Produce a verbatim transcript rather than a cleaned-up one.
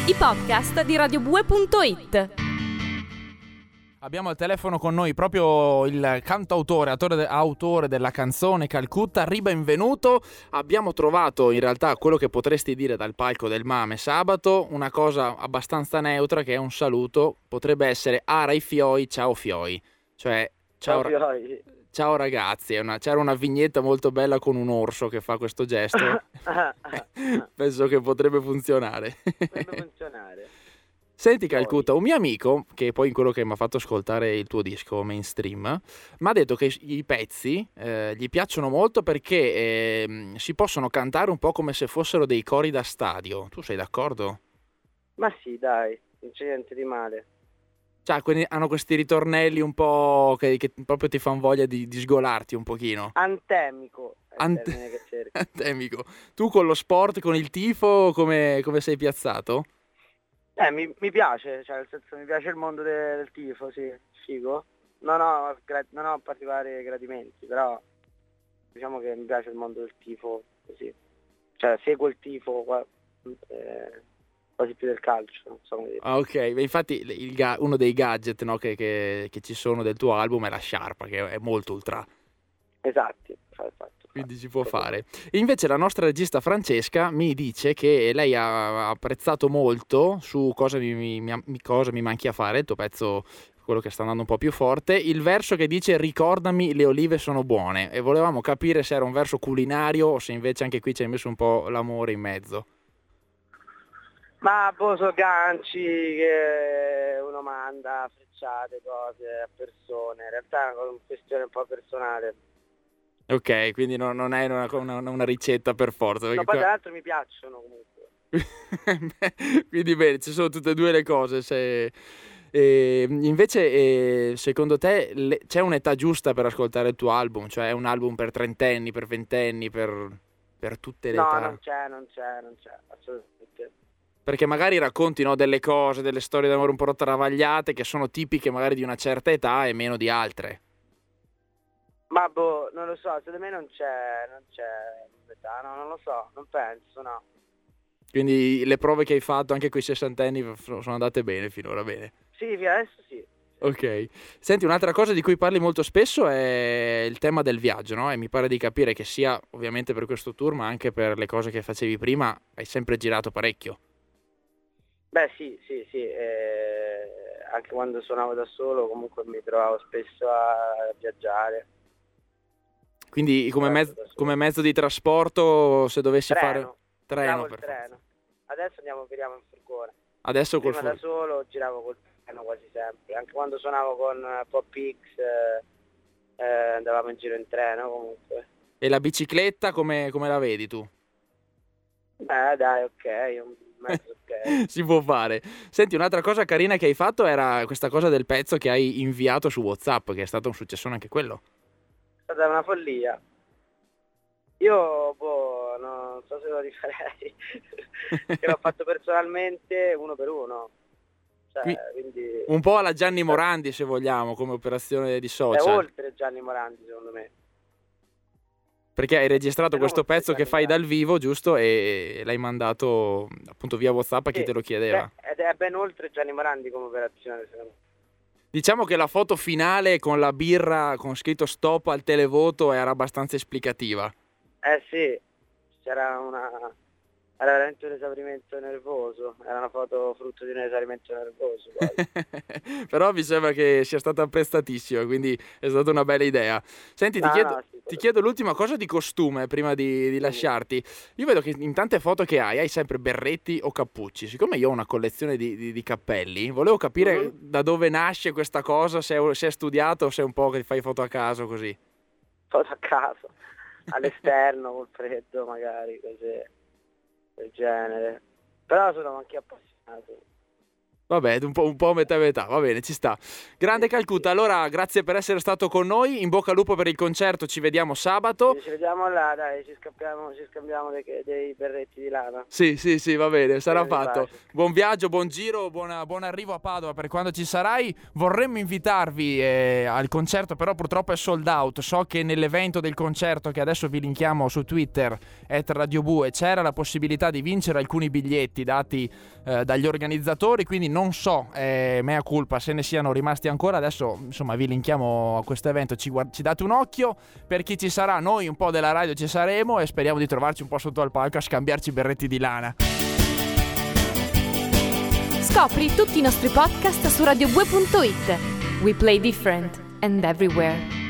I podcast di radiobue punto it. Abbiamo al telefono con noi proprio il cantautore, autore, de- autore della canzone Calcutta, ribenvenuto. Abbiamo trovato in realtà quello che potresti dire dal palco del Mame sabato, una cosa abbastanza neutra che è un saluto, potrebbe essere Ara i fioi, ciao fioi, cioè ciao, Ciao, fioi. Ciao ragazzi, è una, c'era una vignetta molto bella con un orso che fa questo gesto, penso che potrebbe funzionare. Potrebbe funzionare. Senti Calcutta, un mio amico, che poi in quello che mi ha fatto ascoltare il tuo disco mainstream, mi ha detto che i pezzi eh, gli piacciono molto perché eh, si possono cantare un po' come se fossero dei cori da stadio. Tu sei d'accordo? Ma sì, dai, non c'è niente di male. Cioè, quindi hanno questi ritornelli un po' che, che proprio ti fanno voglia di, di sgolarti un pochino. Antemico è il Ante- termine che cerchi. Antemico. Tu con lo sport, con il tifo, come, come sei piazzato? Eh, mi, mi piace, cioè nel senso mi piace il mondo de- del tifo, sì, figo. Non ho, gra- non ho particolari gradimenti, però diciamo che mi piace il mondo del tifo, così. Cioè seguo il tifo qua, eh, quasi più del calcio, non so come dire. Ah, ok, beh, infatti il ga- uno dei gadget, no, che, che, che ci sono del tuo album è la sciarpa, che è molto ultra. Esatti, fa- fatto. Quindi si può fare. E invece la nostra regista Francesca mi dice che lei ha apprezzato molto su cosa mi, mi- mi- cosa mi manchi a fare, il tuo pezzo, quello che sta andando un po' più forte, il verso che dice ricordami le olive sono buone, e volevamo capire se era un verso culinario o se invece anche qui ci hai messo un po' l'amore in mezzo. Ma boh, so ganci che uno manda, frecciate, cose a persone, in realtà è una questione un po' personale. Ok, quindi no- non è una, una- una ricetta per forza. No, perché poi qua- tra l'altro mi piacciono comunque. Beh, quindi bene, ci sono tutte e due le cose. Se... E invece, eh, secondo te le- c'è un'età giusta per ascoltare il tuo album? Cioè è un album per trentenni, per ventenni, per, per tutte le No, età? non c'è, non c'è, non c'è, assolutamente. Perché magari racconti, no, delle cose, delle storie d'amore un po' travagliate che sono tipiche magari di una certa età e meno di altre. Ma boh, non lo so, secondo me non c'è, non c'è età, no, non lo so, non penso, no. Quindi le prove che hai fatto anche con i sessantenni sono andate bene finora, bene. Sì, fino adesso sì. Ok. Senti, un'altra cosa di cui parli molto spesso è il tema del viaggio, no? E mi pare di capire che sia ovviamente per questo tour, ma anche per le cose che facevi prima, hai sempre girato parecchio. Beh sì, sì, sì, eh, anche quando suonavo da solo comunque mi trovavo spesso a viaggiare. Quindi come, Guarda, mezzo, da solo. come mezzo di trasporto, se dovessi Treno, fare... giravo Treno, il per forza. treno. Adesso andiamo, viriamo in furgone. Adesso col Prima da fur- solo giravo col treno quasi sempre, anche quando suonavo con eh, Pop X eh, eh, andavamo in giro in treno comunque. E la bicicletta come, come la vedi tu? Beh dai, ok, un mezzo ok. Si può fare. Senti, un'altra cosa carina che hai fatto era questa cosa del pezzo che hai inviato su WhatsApp, che è stato un successone anche quello. È stata una follia. Io boh, non so se lo rifarei, che l'ho fatto personalmente uno per uno. Cioè, Qui- quindi Un po' alla Gianni Morandi, se vogliamo, come operazione di è social. oltre Gianni Morandi secondo me. Perché hai registrato È questo oltre pezzo che Gianni fai Morandi. dal vivo, giusto? E l'hai mandato appunto via WhatsApp a chi Sì, te lo chiedeva. beh, ed è ben oltre Gianni Morandi come operazione secondo me. Diciamo che la foto finale con la birra con scritto stop al televoto era abbastanza esplicativa. Eh sì, c'era una... era veramente un esaurimento nervoso, era una foto frutto di un esaurimento nervoso quasi. Però mi sembra che sia stata apprezzatissima, quindi è stata una bella idea. Senti, ti No, chiedo, no, sì, ti quello- chiedo l'ultima cosa di costume prima di, di lasciarti. Io vedo che in tante foto che hai, hai sempre berretti o cappucci. Siccome io ho una collezione di, di- di cappelli, volevo capire Mhm. da dove nasce questa cosa, se è, se è studiato o se è un po' che fai foto a caso così. Foto a caso, all'esterno, col freddo magari, cose del genere. Però sono anche appassionato. Vabbè, un po', un po' metà e metà, va bene, ci sta. Grande Calcutta, allora grazie per essere stato con noi, in bocca al lupo per il concerto, ci vediamo sabato. Sì, ci vediamo là, dai, ci scambiamo, ci scambiamo dei, dei berretti di lana. Sì, sì, sì, va bene, sarà Bene, fatto. bacio. Buon viaggio, buon giro, buona, buon arrivo a Padova per quando ci sarai. Vorremmo invitarvi eh, al concerto, però purtroppo è sold out. So che nell'evento del concerto, che adesso vi linkiamo su Twitter, at Radio Bue, c'era la possibilità di vincere alcuni biglietti dati eh, dagli organizzatori, quindi non so, eh, mea culpa, se ne siano rimasti ancora. Adesso insomma vi linkiamo a questo evento, ci, guard- ci date un occhio. Per chi ci sarà, noi un po' della radio ci saremo e speriamo di trovarci un po' sotto al palco a scambiarci berretti di lana. Scopri tutti i nostri podcast su radio bue punto it. We play different and everywhere.